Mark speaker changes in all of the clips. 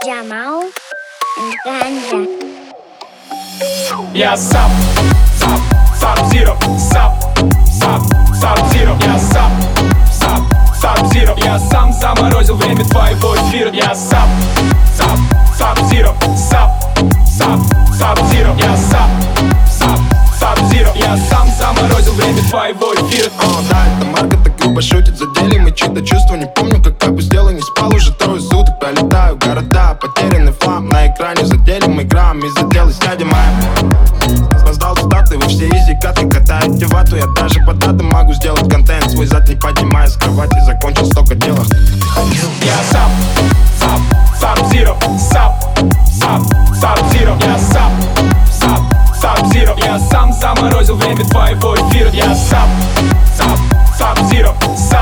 Speaker 1: Jamal and Ganja.
Speaker 2: Я Sub Zero, Sub Zero. Я Sub Zero. Я сам заморозил время твоего эфира. Я Sub Zero, Sub Zero. Я Sub Zero. Я сам заморозил время твоего эфира.
Speaker 3: Да, эта марка так грубо шутит, задели мы чьи-то чувства. Не помню, как опустел и не спал уже трое суток. Пролетаю города, потерянный флам на экране. Задели мы грамм из отдела сядем моя. Создал статы, вы все изи каты. Катаете вату, я даже по датам могу сделать контент. Свой зад не поднимая с кровати, закончил столько дела.
Speaker 2: Я Sub Zero, Sub Zero. Я Sub Zero. Я сам заморозил время твоего эфира. Я Sub Zero,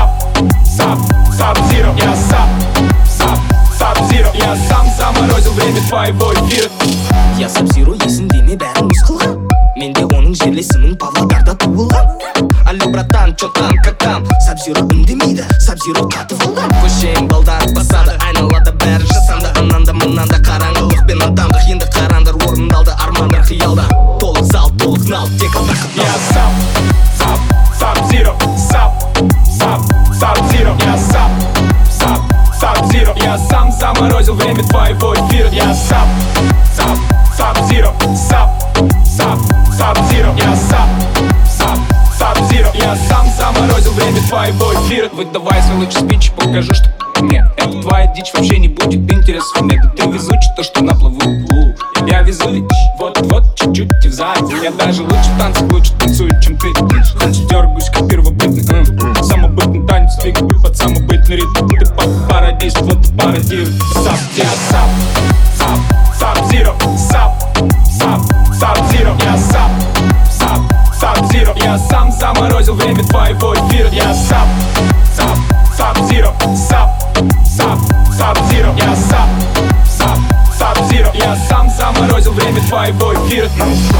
Speaker 2: Sub Zero. Я Sub Zero. Я сам заморозил время твоего эфира.
Speaker 4: Я Sub Zero есімде ме бәрін мұз қылған. Менде оның жерлесінің Павлодарда туылған. Алло, братан, чё там, как там? Sub Zero үндемейді, Sub Zero қатып алған. Көшең балдар басады, айналада бәрі жасанды. Ананда мынанда қараңғылық пен адамдық. Енді қарандар орындалды, армандар қиялда. Толық зал, толық нал, тек алдақыт.
Speaker 2: Я Sub Zero, Sub Zero. Я Sub Zero. Я сам заморозил время твоего эфира. Я Sub Zero, Sub Zero. Я Sub Zero. Я сам заморозил время твоего эфира. Выдавай свой лучший спич, покажу, что мне это твоя дичь вообще не будет интересна. Мне да ты везучий, то что на плаву. Я везу, вот чуть-чуть и в задницу. Я даже лучше в танцах, лучше танцую, чем ты. Дергаюсь, как первобытный самобытный танец, двигаю под самобытный ритм. Ты пародист, вот ты пародируй. Я Sub Zero, Sub Zero. Я Sub Zero. Я сам заморозил время твоего эфира. Я Sub Zero, Sub Zero. Я Sub Zero. Я сам заморозил время твоего эфира.